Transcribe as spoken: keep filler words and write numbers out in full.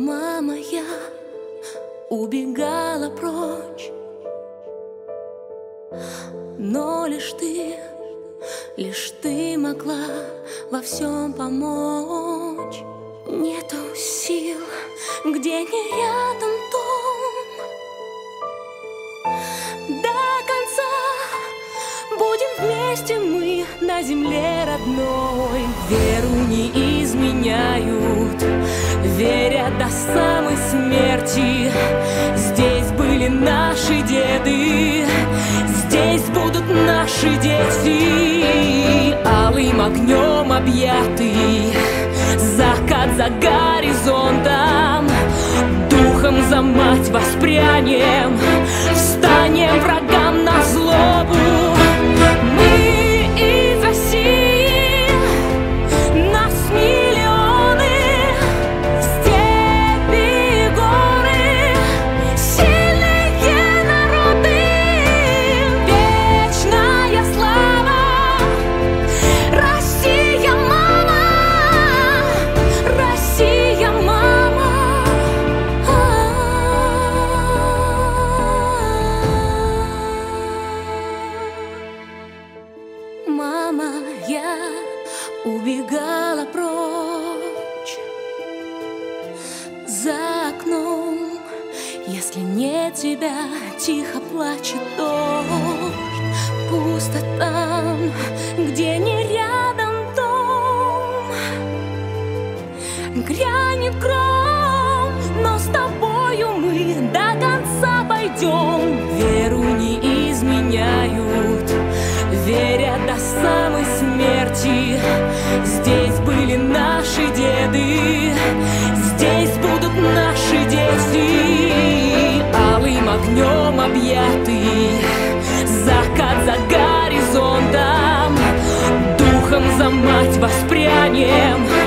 Мама, я убегала прочь, но лишь ты, лишь ты могла во всем помочь. Нету сил, где не рядом дом. До конца будем вместе мы на земле родной. Веру не изменяют, верят до самой смерти. Здесь были наши деды, здесь будут наши дети. Алым огнем объятый закат за горизонтом. Духом за мать воспрянем, встанем врагам на злобу. Мы из России, нас миллионы, степи и горы, сильные народы, вечная слава. Россия, мама, Россия, мама. Мама, я убегала прочь. За окном, если нет тебя, тихо плачет дождь. Пусто там, где не рядом дом. Грянет гром, но с тобою мы до конца пойдем. Веру не изменяют, верят до самой смерти. Здесь были наши деды, здесь будут наши дети. Алым огнем объятый закат за горизонтом. Духом за мать воспрянем,